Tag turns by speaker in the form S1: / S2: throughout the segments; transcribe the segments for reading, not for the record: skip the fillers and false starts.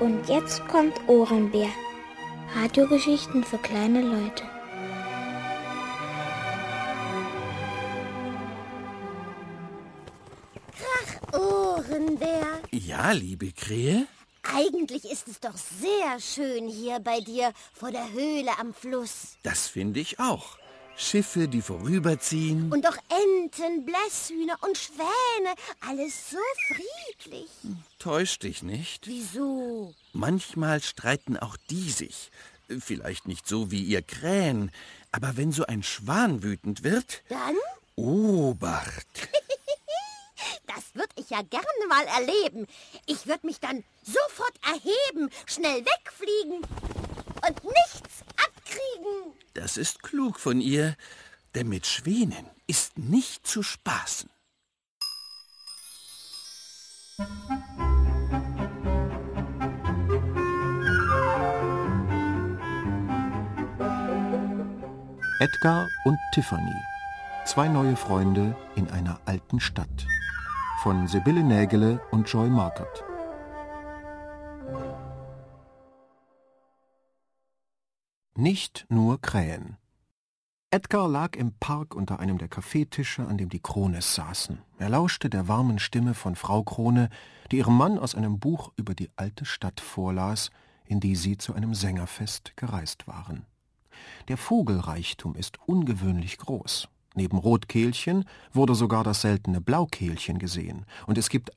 S1: Und jetzt kommt Ohrenbär. Radiogeschichten für kleine Leute.
S2: Krach, Ohrenbär.
S3: Ja, liebe Krähe?
S2: Eigentlich ist es doch sehr schön hier bei dir vor der Höhle am Fluss.
S3: Das finde ich auch. Schiffe, die vorüberziehen.
S2: Und doch Enten, Blässhühner und Schwäne. Alles so friedlich.
S3: Täusch dich nicht.
S2: Wieso?
S3: Manchmal streiten auch die sich. Vielleicht nicht so wie ihr Krähen. Aber wenn so ein Schwan wütend wird...
S2: Dann?
S3: Obacht!
S2: Das würde ich ja gerne mal erleben. Ich würde mich dann sofort erheben, schnell wegfliegen und nichts abkriegen.
S3: Das ist klug von ihr, denn mit Schwänen ist nicht zu spaßen.
S4: Edgar und Tiffany. 2 neue Freunde in einer alten Stadt. Von Sibylle Nägele und Joy Markert. Nicht nur Krähen. Edgar lag im Park unter einem der Kaffeetische, an dem die Krones saßen. Er lauschte der warmen Stimme von Frau Krone, die ihrem Mann aus einem Buch über die alte Stadt vorlas, in die sie zu einem Sängerfest gereist waren. Der Vogelreichtum ist ungewöhnlich groß. Neben Rotkehlchen wurde sogar das seltene Blaukehlchen gesehen, und es gibt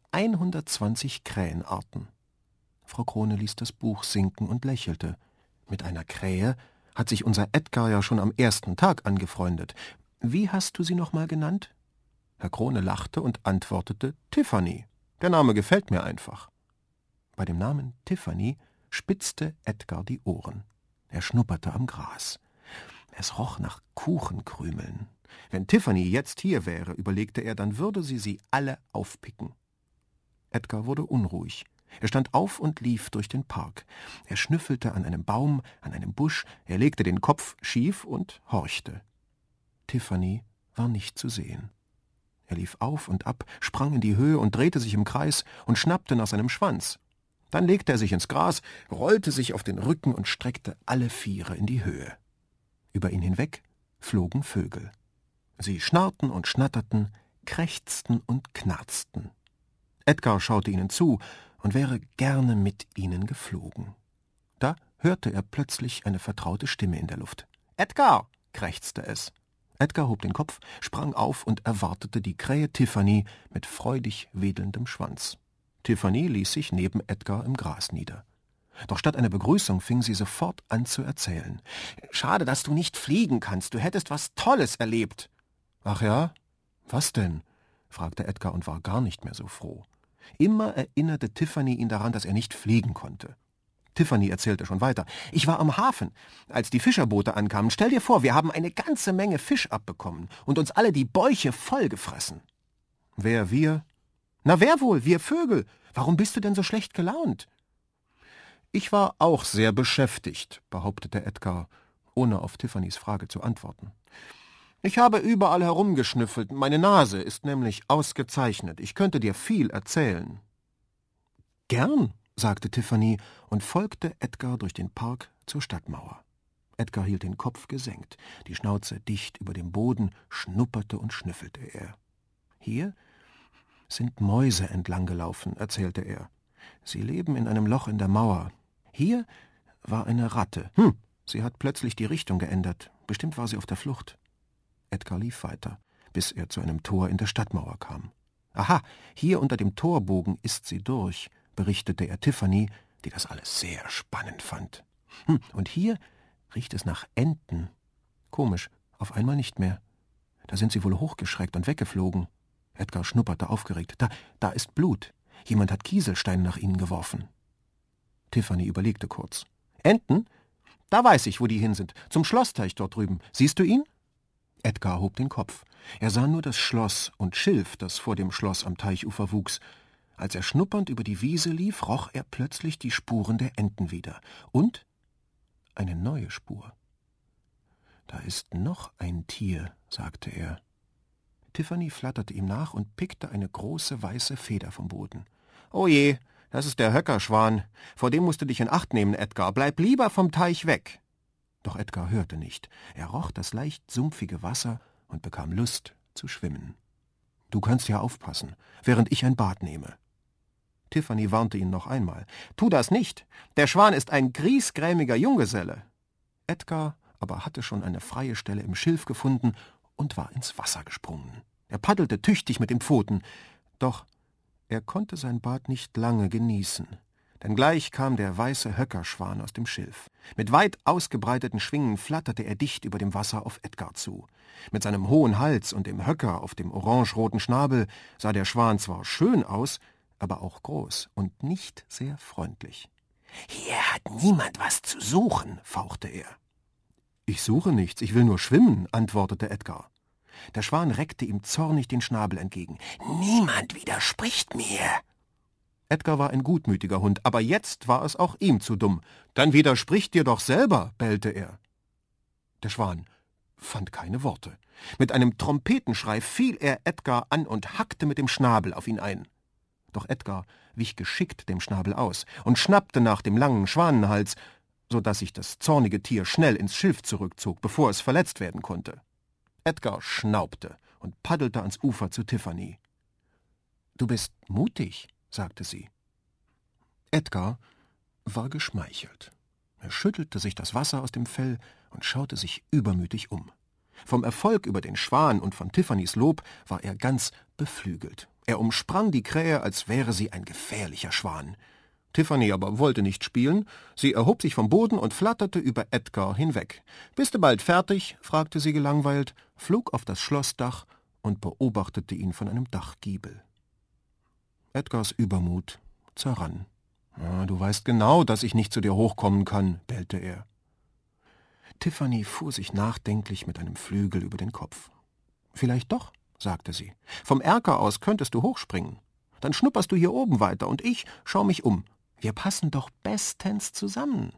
S4: 120 Krähenarten. Frau Krone ließ das Buch sinken und lächelte. Mit einer Krähe hat sich unser Edgar ja schon am ersten Tag angefreundet. Wie hast du sie noch mal genannt? Herr Krone lachte und antwortete Tiffany. Der Name gefällt mir einfach. Bei dem Namen Tiffany spitzte Edgar die Ohren. Er schnupperte am Gras. Es roch nach Kuchenkrümeln. Wenn Tiffany jetzt hier wäre, überlegte er, dann würde sie alle aufpicken. Edgar wurde unruhig. Er stand auf und lief durch den Park. Er schnüffelte an einem Baum, an einem Busch, er legte den Kopf schief und horchte. Tiffany war nicht zu sehen. Er lief auf und ab, sprang in die Höhe und drehte sich im Kreis und schnappte nach seinem Schwanz. Dann legte er sich ins Gras, rollte sich auf den Rücken und streckte alle Viere in die Höhe. Über ihn hinweg flogen Vögel. Sie schnarrten und schnatterten, krächzten und knarzten. Edgar schaute ihnen zu und wäre gerne mit ihnen geflogen. Da hörte er plötzlich eine vertraute Stimme in der Luft. »Edgar«, krächzte es. Edgar hob den Kopf, sprang auf und erwartete die Krähe Tiffany mit freudig wedelndem Schwanz. Tiffany ließ sich neben Edgar im Gras nieder. Doch statt einer Begrüßung fing sie sofort an zu erzählen. »Schade, dass du nicht fliegen kannst. Du hättest was Tolles erlebt.« »Ach ja? Was denn?« fragte Edgar und war gar nicht mehr so froh. Immer erinnerte Tiffany ihn daran, dass er nicht fliegen konnte. Tiffany erzählte schon weiter. »Ich war am Hafen, als die Fischerboote ankamen. Stell dir vor, wir haben eine ganze Menge Fisch abbekommen und uns alle die Bäuche vollgefressen.« »Wer, wir?« »Na, wer wohl? Wir Vögel. Warum bist du denn so schlecht gelaunt?« »Ich war auch sehr beschäftigt«, behauptete Edgar, ohne auf Tiffany's Frage zu antworten. »Ich habe überall herumgeschnüffelt. Meine Nase ist nämlich ausgezeichnet. Ich könnte dir viel erzählen.« »Gern«, sagte Tiffany und folgte Edgar durch den Park zur Stadtmauer. Edgar hielt den Kopf gesenkt, die Schnauze dicht über dem Boden, schnupperte und schnüffelte er. »Hier sind Mäuse entlanggelaufen«, erzählte er. »Sie leben in einem Loch in der Mauer. Hier war eine Ratte. Sie hat plötzlich die Richtung geändert. Bestimmt war sie auf der Flucht.« Edgar lief weiter, bis er zu einem Tor in der Stadtmauer kam. »Aha, hier unter dem Torbogen ist sie durch«, berichtete er Tiffany, die das alles sehr spannend fand. »Und hier riecht es nach Enten. Komisch, auf einmal nicht mehr. Da sind sie wohl hochgeschreckt und weggeflogen.« Edgar schnupperte aufgeregt. Da ist Blut. Jemand hat Kieselsteine nach ihnen geworfen.« Tiffany überlegte kurz. »Enten? Da weiß ich, wo die hin sind. Zum Schlossteich dort drüben. Siehst du ihn?« Edgar hob den Kopf. Er sah nur das Schloss und Schilf, das vor dem Schloss am Teichufer wuchs. Als er schnuppernd über die Wiese lief, roch er plötzlich die Spuren der Enten wieder. Und eine neue Spur. »Da ist noch ein Tier«, sagte er. Tiffany flatterte ihm nach und pickte eine große weiße Feder vom Boden. »Oh je«, Das ist der Höckerschwan. Vor dem musst du dich in Acht nehmen, Edgar. Bleib lieber vom Teich weg. Doch Edgar hörte nicht. Er roch das leicht sumpfige Wasser und bekam Lust zu schwimmen. »Du kannst ja aufpassen, während ich ein Bad nehme.« Tiffany warnte ihn noch einmal. »Tu das nicht! Der Schwan ist ein griesgrämiger Junggeselle!« Edgar aber hatte schon eine freie Stelle im Schilf gefunden und war ins Wasser gesprungen. Er paddelte tüchtig mit den Pfoten, doch er konnte sein Bad nicht lange genießen. Denn gleich kam der weiße Höckerschwan aus dem Schilf. Mit weit ausgebreiteten Schwingen flatterte er dicht über dem Wasser auf Edgar zu. Mit seinem hohen Hals und dem Höcker auf dem orangeroten Schnabel sah der Schwan zwar schön aus, aber auch groß und nicht sehr freundlich. »Hier hat niemand was zu suchen«, fauchte er. »Ich suche nichts, ich will nur schwimmen«, antwortete Edgar. Der Schwan reckte ihm zornig den Schnabel entgegen. »Niemand widerspricht mir!« Edgar war ein gutmütiger Hund, aber jetzt war es auch ihm zu dumm. »Dann widersprich dir doch selber«, bellte er. Der Schwan fand keine Worte. Mit einem Trompetenschrei fiel er Edgar an und hackte mit dem Schnabel auf ihn ein. Doch Edgar wich geschickt dem Schnabel aus und schnappte nach dem langen Schwanenhals, so dass sich das zornige Tier schnell ins Schilf zurückzog, bevor es verletzt werden konnte. Edgar schnaubte und paddelte ans Ufer zu Tiffany. »Du bist mutig«, sagte sie. Edgar war geschmeichelt. Er schüttelte sich das Wasser aus dem Fell und schaute sich übermütig um. Vom Erfolg über den Schwan und von Tiffany's Lob war er ganz beflügelt. Er umsprang die Krähe, als wäre sie ein gefährlicher Schwan. Tiffany aber wollte nicht spielen. Sie erhob sich vom Boden und flatterte über Edgar hinweg. »Bist du bald fertig?« fragte sie gelangweilt, flog auf das Schlossdach und beobachtete ihn von einem Dachgiebel. Edgars Übermut zerrann. »Du weißt genau, dass ich nicht zu dir hochkommen kann«, bellte er. Tiffany fuhr sich nachdenklich mit einem Flügel über den Kopf. »Vielleicht doch«, sagte sie. »Vom Erker aus könntest du hochspringen. Dann schnupperst du hier oben weiter und ich schau mich um. Wir passen doch bestens zusammen.«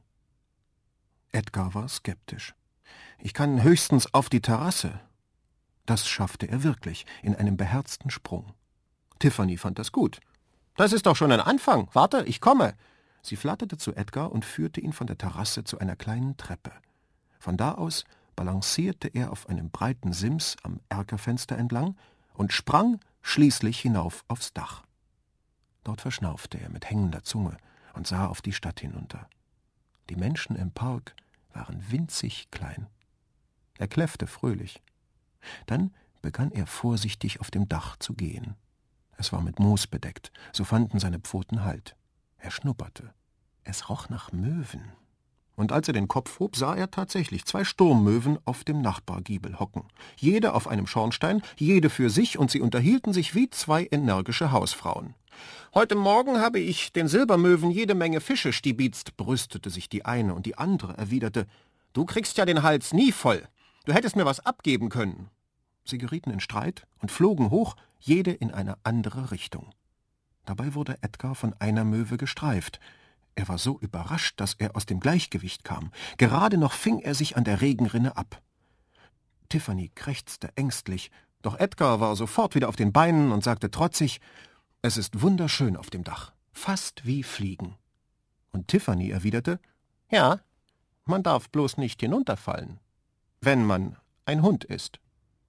S4: Edgar war skeptisch. »Ich kann höchstens auf die Terrasse.« Das schaffte er wirklich, in einem beherzten Sprung. Tiffany fand das gut. »Das ist doch schon ein Anfang. Warte, ich komme.« Sie flatterte zu Edgar und führte ihn von der Terrasse zu einer kleinen Treppe. Von da aus balancierte er auf einem breiten Sims am Erkerfenster entlang und sprang schließlich hinauf aufs Dach. Dort verschnaufte er mit hängender Zunge und sah auf die Stadt hinunter. Die Menschen im Park waren winzig klein. Er kläffte fröhlich. Dann begann er vorsichtig auf dem Dach zu gehen. Es war mit Moos bedeckt, so fanden seine Pfoten Halt. Er schnupperte. Es roch nach Möwen. Und als er den Kopf hob, sah er tatsächlich 2 Sturmmöwen auf dem Nachbargiebel hocken. Jede auf einem Schornstein, jede für sich, und sie unterhielten sich wie 2 energische Hausfrauen. »Heute Morgen habe ich den Silbermöwen jede Menge Fische stibitzt«, brüstete sich die eine, und die andere erwiderte, »Du kriegst ja den Hals nie voll. Du hättest mir was abgeben können.« Sie gerieten in Streit und flogen hoch, jede in eine andere Richtung. Dabei wurde Edgar von einer Möwe gestreift. Er war so überrascht, dass er aus dem Gleichgewicht kam. Gerade noch fing er sich an der Regenrinne ab. Tiffany krächzte ängstlich, doch Edgar war sofort wieder auf den Beinen und sagte trotzig, »Es ist wunderschön auf dem Dach, fast wie Fliegen.« Und Tiffany erwiderte, »Ja, man darf bloß nicht hinunterfallen, wenn man ein Hund ist.«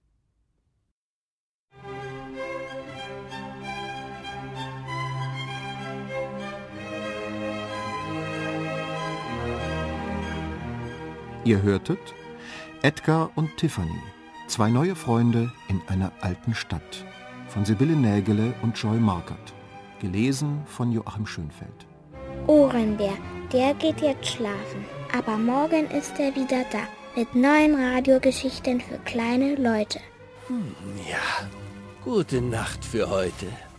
S4: Ihr hörtet Edgar und Tiffany, 2 neue Freunde in einer alten Stadt, von Sibylle Nägele und Joy Markert, gelesen von Joachim Schönfeld.
S1: Ohrenbär, der geht jetzt schlafen, aber morgen ist er wieder da, mit neuen Radiogeschichten für kleine Leute.
S5: Ja, gute Nacht für heute.